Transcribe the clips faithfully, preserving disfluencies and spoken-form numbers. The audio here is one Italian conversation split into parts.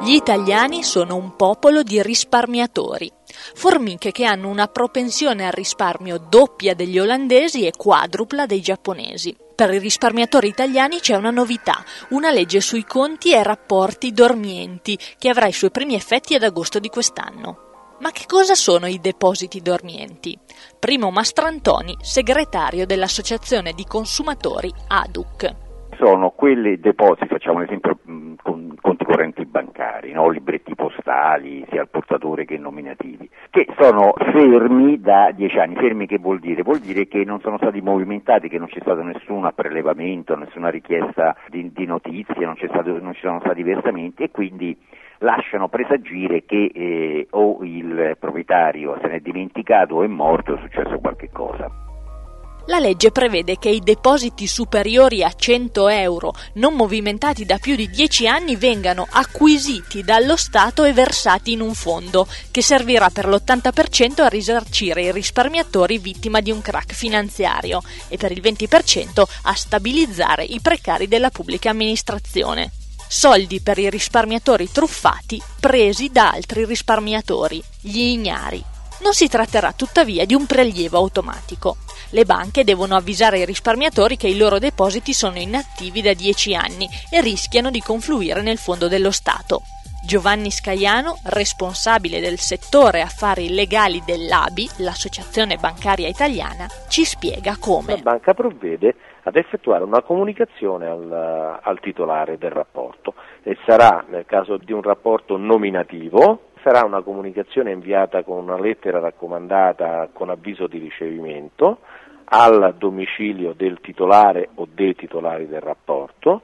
Gli italiani sono un popolo di risparmiatori, formiche che hanno una propensione al risparmio doppia degli olandesi e quadrupla dei giapponesi. Per i risparmiatori italiani c'è una novità, una legge sui conti e rapporti dormienti che avrà i suoi primi effetti ad agosto di quest'anno. Ma che cosa sono i depositi dormienti? Primo Mastrantoni, segretario dell'Associazione di Consumatori A D U C. Sono quelli depositi, facciamo un esempio, con conti correnti bancari, no? Libretti postali, sia al portatore che nominativi, che sono fermi da dieci anni. Fermi che vuol dire? Vuol dire che non sono stati movimentati, che non c'è stato nessun prelevamento, nessuna richiesta di, di notizie, non, c'è stato, non ci sono stati versamenti e quindi lasciano presagire che eh, o il proprietario se n'è dimenticato o è morto o è successo qualche cosa. La legge prevede che i depositi superiori a cento euro non movimentati da più di dieci anni vengano acquisiti dallo Stato e versati in un fondo che servirà per l'ottanta per cento a risarcire i risparmiatori vittima di un crack finanziario e per il venti per cento a stabilizzare i precari della pubblica amministrazione. Soldi per i risparmiatori truffati presi da altri risparmiatori, gli ignari. Non si tratterà tuttavia di un prelievo automatico. Le banche devono avvisare i risparmiatori che i loro depositi sono inattivi da dieci anni e rischiano di confluire nel fondo dello Stato. Giovanni Scaiano, responsabile del settore affari legali dell'A B I, l'Associazione Bancaria Italiana, ci spiega come. La banca provvede ad effettuare una comunicazione al, al titolare del rapporto e sarà, nel caso di un rapporto nominativo, sarà una comunicazione inviata con una lettera raccomandata con avviso di ricevimento al domicilio del titolare o dei titolari del rapporto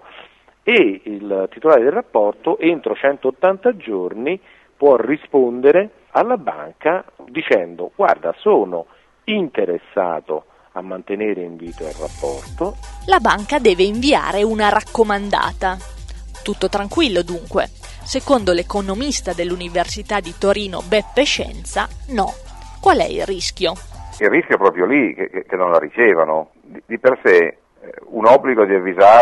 e il titolare del rapporto entro centottanta giorni può rispondere alla banca dicendo: guarda, sono interessato a mantenere in vita il rapporto. La banca deve inviare una raccomandata. Tutto tranquillo dunque. Secondo l'economista dell'Università di Torino Beppe Scienza, no. Qual è il rischio? Il rischio è proprio lì, che, che non la ricevano. Di, di per sé un obbligo di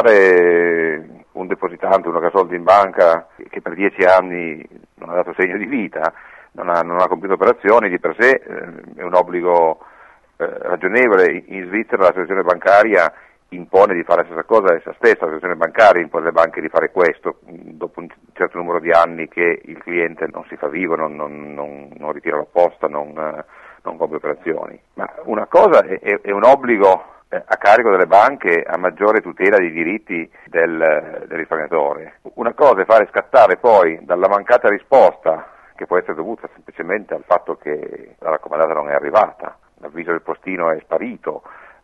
avvisare un depositante, uno che ha soldi in banca, che per dieci anni non ha dato segno di vita, non ha, non ha compiuto operazioni, di per sé eh, è un obbligo eh, ragionevole. In Svizzera l'associazione bancaria impone di fare la stessa cosa essa stessa, l'associazione bancaria impone alle banche di fare questo, dopo un certo numero di anni che il cliente non si fa vivo, non, non, non, non ritira la posta, non, non compie operazioni. Ma una cosa è, è un obbligo a carico delle banche a maggiore tutela dei diritti del, del risparmiatore. Una cosa è fare scattare poi dalla mancata risposta, che può essere dovuta semplicemente al fatto che la raccomandata non è arrivata, l'avviso del postino è sparito,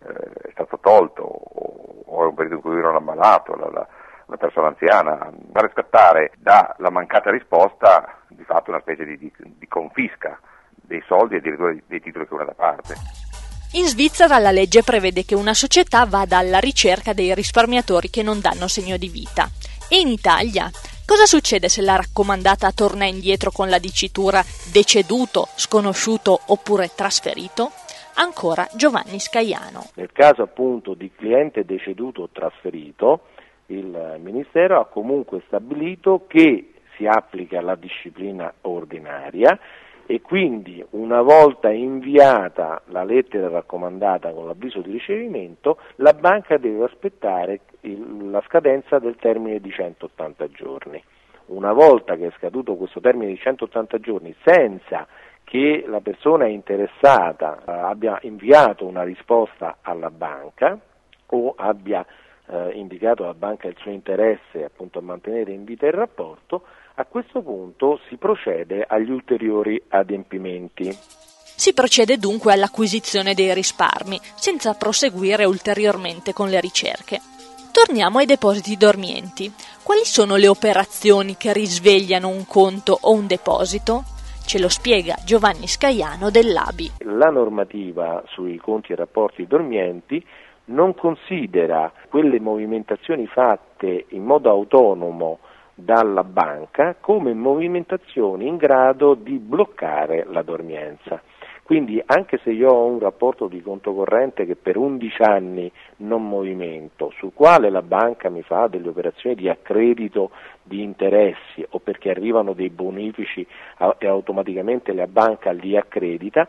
è stato tolto o è un periodo in cui erano ammalato la, la, una persona anziana, fare scattare dalla mancata risposta di fatto una specie di, di, di confisca dei soldi e addirittura dei, dei titoli che una da parte. In Svizzera la legge prevede che una società vada alla ricerca dei risparmiatori che non danno segno di vita. E in Italia? Cosa succede se la raccomandata torna indietro con la dicitura deceduto, sconosciuto oppure trasferito? Ancora Giovanni Scaiano. Nel caso appunto di cliente deceduto o trasferito, il Ministero ha comunque stabilito che si applica la disciplina ordinaria e quindi una volta inviata la lettera raccomandata con l'avviso di ricevimento, la banca deve aspettare il, la scadenza del termine di centottanta giorni. Una volta che è scaduto questo termine di centottanta giorni senza che la persona interessata eh, abbia inviato una risposta alla banca o abbia eh, indicato alla banca il suo interesse appunto a mantenere in vita il rapporto, a questo punto si procede agli ulteriori adempimenti. Si procede dunque all'acquisizione dei risparmi, senza proseguire ulteriormente con le ricerche. Torniamo ai depositi dormienti. Quali sono le operazioni che risvegliano un conto o un deposito? Ce lo spiega Giovanni Scaiano dell'A B I. La normativa sui conti e rapporti dormienti non considera quelle movimentazioni fatte in modo autonomo dalla banca come movimentazioni in grado di bloccare la dormienza. Quindi anche se io ho un rapporto di conto corrente che per undici anni non movimento, sul quale la banca mi fa delle operazioni di accredito di interessi o perché arrivano dei bonifici e automaticamente la banca li accredita,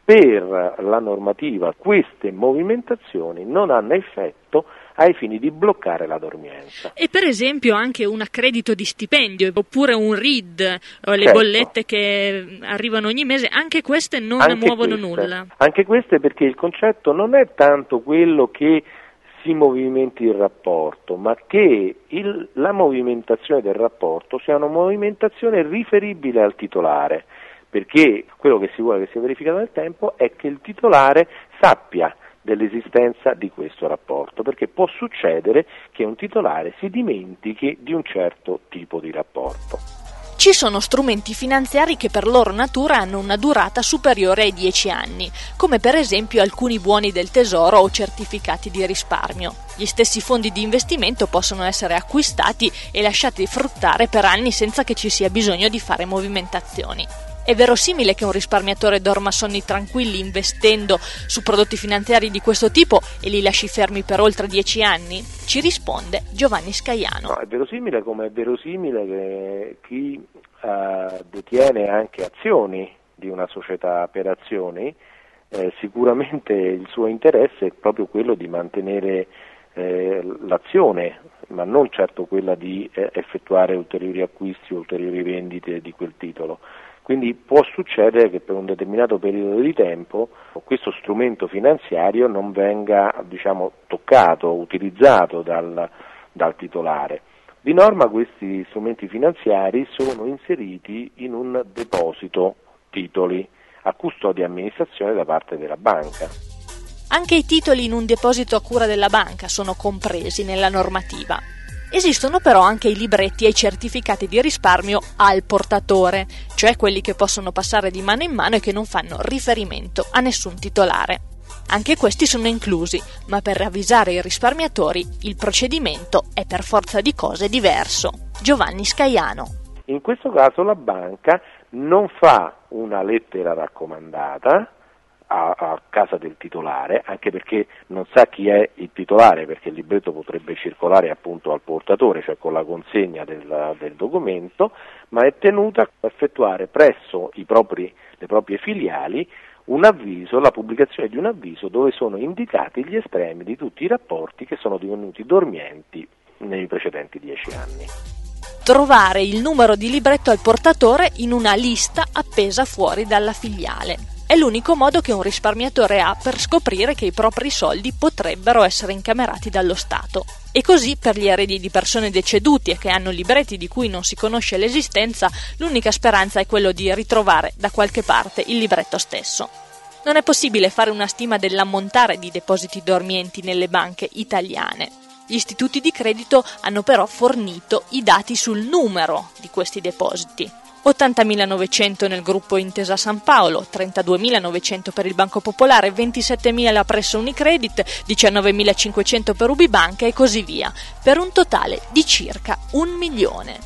per la normativa queste movimentazioni non hanno effetto ai fini di bloccare la dormienza. E per esempio anche un accredito di stipendio oppure un R I D o le certo. bollette che arrivano ogni mese, anche queste non anche muovono queste, nulla. Anche queste, perché il concetto non è tanto quello che si movimenti il rapporto, ma che il, la movimentazione del rapporto sia una movimentazione riferibile al titolare, perché quello che si vuole che sia verificato nel tempo è che il titolare sappia dell'esistenza di questo rapporto, perché può succedere che un titolare si dimentichi di un certo tipo di rapporto. Ci sono strumenti finanziari che per loro natura hanno una durata superiore ai dieci anni, come per esempio alcuni buoni del tesoro o certificati di risparmio. Gli stessi fondi di investimento possono essere acquistati e lasciati fruttare per anni senza che ci sia bisogno di fare movimentazioni. È verosimile che un risparmiatore dorma sonni tranquilli investendo su prodotti finanziari di questo tipo e li lasci fermi per oltre dieci anni? Ci risponde Giovanni Scaiano. No, è verosimile come è verosimile che chi eh, detiene anche azioni di una società per azioni, eh, sicuramente il suo interesse è proprio quello di mantenere eh, l'azione, ma non certo quella di eh, effettuare ulteriori acquisti o ulteriori vendite di quel titolo. Quindi può succedere che per un determinato periodo di tempo questo strumento finanziario non venga, diciamo, toccato, utilizzato dal, dal titolare. Di norma questi strumenti finanziari sono inseriti in un deposito titoli a custodia e amministrazione da parte della banca. Anche i titoli in un deposito a cura della banca sono compresi nella normativa. Esistono però anche i libretti e i certificati di risparmio al portatore, cioè quelli che possono passare di mano in mano e che non fanno riferimento a nessun titolare. Anche questi sono inclusi, ma per avvisare i risparmiatori il procedimento è per forza di cose diverso. Giovanni Scaiano. In questo caso la banca non fa una lettera raccomandata A, a casa del titolare, anche perché non sa chi è il titolare, perché il libretto potrebbe circolare appunto al portatore, cioè con la consegna del, del documento, ma è tenuta a effettuare presso i propri, le proprie filiali un avviso, la pubblicazione di un avviso dove sono indicati gli estremi di tutti i rapporti che sono divenuti dormienti nei precedenti dieci anni. Trovare il numero di libretto al portatore in una lista appesa fuori dalla filiale. È l'unico modo che un risparmiatore ha per scoprire che i propri soldi potrebbero essere incamerati dallo Stato. E così per gli eredi di persone deceduti e che hanno libretti di cui non si conosce l'esistenza, l'unica speranza è quello di ritrovare da qualche parte il libretto stesso. Non è possibile fare una stima dell'ammontare di depositi dormienti nelle banche italiane. Gli istituti di credito hanno però fornito i dati sul numero di questi depositi. ottantamila nel gruppo Intesa San Paolo, trentaduemilanovecento per il Banco Popolare, ventisettemila presso Unicredit, diciannovemilacinquecento per Ubibanca e così via, per un totale di circa un milione.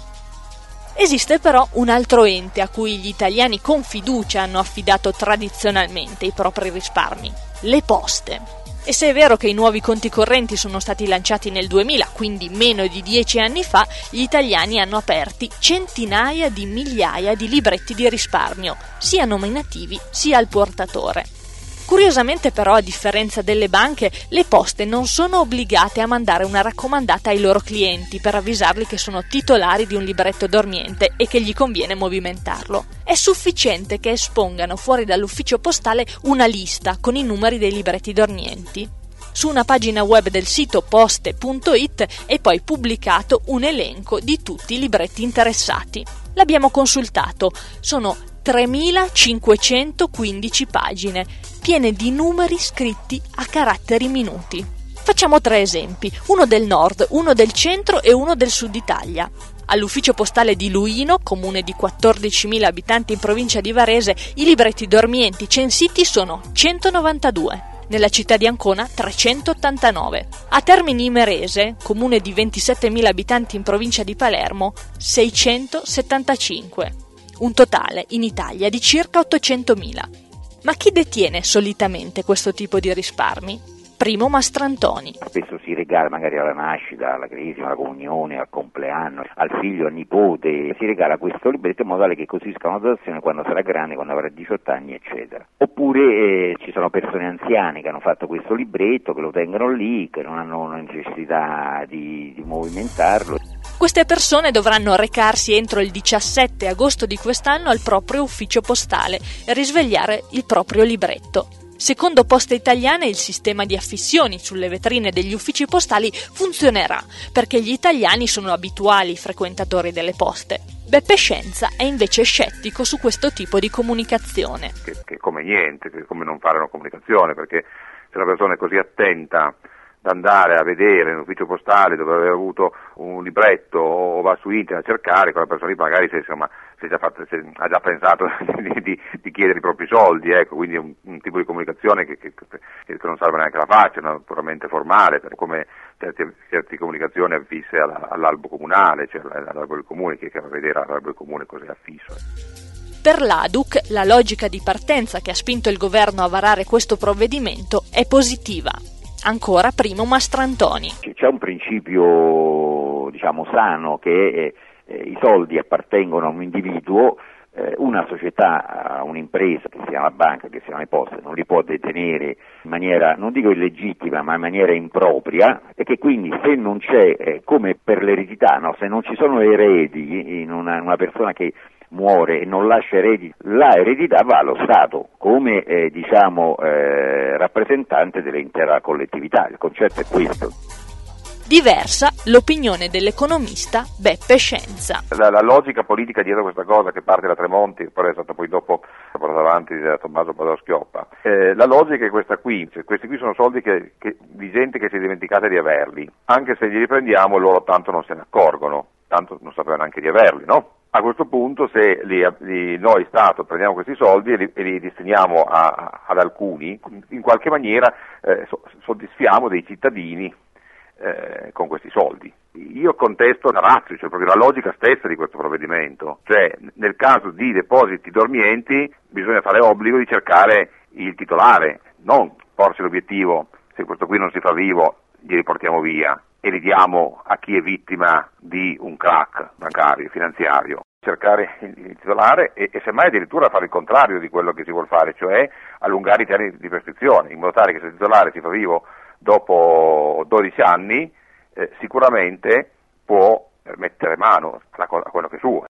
Esiste però un altro ente a cui gli italiani con fiducia hanno affidato tradizionalmente i propri risparmi: le poste. E se è vero che i nuovi conti correnti sono stati lanciati nel duemila, quindi meno di dieci anni fa, gli italiani hanno aperti centinaia di migliaia di libretti di risparmio, sia nominativi sia al portatore. Curiosamente però, a differenza delle banche, le poste non sono obbligate a mandare una raccomandata ai loro clienti per avvisarli che sono titolari di un libretto dormiente e che gli conviene movimentarlo. È sufficiente che espongano fuori dall'ufficio postale una lista con i numeri dei libretti dormienti. Su una pagina web del sito poste punto it è poi pubblicato un elenco di tutti i libretti interessati. L'abbiamo consultato, sono tremilacinquecentoquindici pagine, piene di numeri scritti a caratteri minuti. Facciamo tre esempi, uno del nord, uno del centro e uno del sud Italia. All'ufficio postale di Luino, comune di quattordicimila abitanti in provincia di Varese, i libretti dormienti censiti sono centonovantadue. Nella città di Ancona trecentottantanove. A Termini Imerese, comune di ventisettemila abitanti in provincia di Palermo, seicentosettantacinque. Un totale in Italia di circa ottocentomila. Ma chi detiene solitamente questo tipo di risparmi? Primo Mastrantoni. Spesso si regala magari alla nascita, alla cresima, alla comunione, al compleanno, al figlio, al nipote, si regala questo libretto in modo tale che costituisca una dotazione quando sarà grande, quando avrà diciotto anni, eccetera. Oppure eh, ci sono persone anziane che hanno fatto questo libretto, che lo tengono lì, che non hanno necessità di, di movimentarlo. Queste persone dovranno recarsi entro il diciassette agosto di quest'anno al proprio ufficio postale e risvegliare il proprio libretto. Secondo Poste Italiane il sistema di affissioni sulle vetrine degli uffici postali funzionerà perché gli italiani sono abituali frequentatori delle poste. Beppe Scienza è invece scettico su questo tipo di comunicazione. Che, che come niente, che come non fare una comunicazione, perché se una persona è così attenta da andare a vedere nell'ufficio postale dove aveva avuto un libretto o va su internet a cercare, quella persona lì magari se, insomma, se già fatto, se ha già pensato di, di, di chiedere i propri soldi, ecco, quindi è un, un tipo di comunicazione che, che, che non salva neanche la faccia, è puramente formale, come certe, certe comunicazioni affisse alla, all'albo comunale, cioè all'albo del comune, che va a vedere all'albo del comune cos'è affisso. Per l'A D U C la logica di partenza che ha spinto il governo a varare questo provvedimento è positiva. Ancora Primo Mastrantoni. C'è un principio, diciamo, sano che eh, i soldi appartengono a un individuo, eh, una società, un'impresa, che sia la banca, che siano le poste, non li può detenere in maniera, non dico illegittima, ma in maniera impropria, e che quindi se non c'è, eh, come per l'eredità, no? Se non ci sono eredi in una, in una persona che muore e non lascia eredi, la eredità va allo Stato come eh, diciamo eh, rappresentante dell'intera collettività. Il concetto è questo. Diversa l'opinione dell'economista Beppe Scienza. La, la logica politica dietro questa cosa, che parte da Tremonti e poi è stata poi dopo portata avanti da Tommaso Padoa-Schioppa, eh, la logica è questa qui, cioè, questi qui sono soldi che, che, di gente che si è dimenticata di averli, anche se li riprendiamo loro tanto non se ne accorgono, tanto non sapevano neanche di averli, no? A questo punto, se li, li, noi Stato prendiamo questi soldi e li, e li destiniamo a, a, ad alcuni, in qualche maniera eh, so, soddisfiamo dei cittadini eh, con questi soldi. Io contesto la ratio, cioè proprio la logica stessa di questo provvedimento, cioè nel caso di depositi dormienti bisogna fare obbligo di cercare il titolare, non porsi l'obiettivo, se questo qui non si fa vivo li riportiamo via e li diamo a chi è vittima di un crack bancario, finanziario. Cercare il titolare e, e semmai addirittura fare il contrario di quello che si vuol fare, cioè allungare i termini di prescrizione, in modo tale che se il titolare si fa vivo dopo dodici anni, eh, sicuramente può mettere mano a quello che è suo.